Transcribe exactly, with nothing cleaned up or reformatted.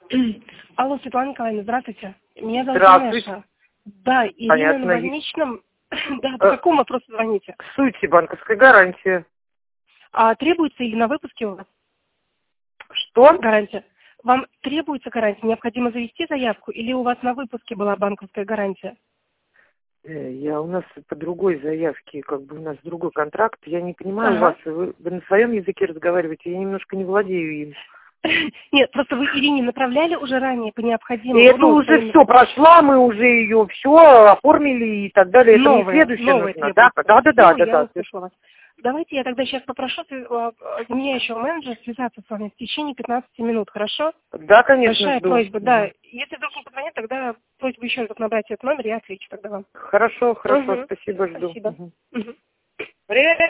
Алло, Светлана Николаевна, здравствуйте. Меня зовут Здравствуйте. Инесса. Да, Ирина Понятно. на больничном. Да, по Э, какому вопросу звоните? К сути, банковская гарантия. А требуется или на выпуске у вас Что? гарантия? Вам требуется гарантия? Необходимо завести заявку или у вас на выпуске была банковская гарантия? Э, Я у нас по другой заявке, как бы у нас другой контракт. Я не понимаю Ага. вас. Вы, вы на своем языке разговариваете, я немножко не владею им. Нет, просто вы Ирине направляли уже ранее по И необходимому. это ну, уже своим- все прошла, мы уже ее все оформили и так далее. Это мне Новые, следующее новые нужно. Да, требуются. да, да, да, Все, да, я да. услышала вас. Давайте я тогда сейчас попрошу э, заменяющего менеджера связаться с вами в течение пятнадцати минут, хорошо? Да, конечно, Большая жду. просьба, да. Мгм. Если вдруг не позвонят, тогда просьба еще раз набрать этот номер, я отвечу тогда вам. Хорошо, хорошо, Мгм. спасибо, жду. Спасибо. Мгм. Мгм. Привет.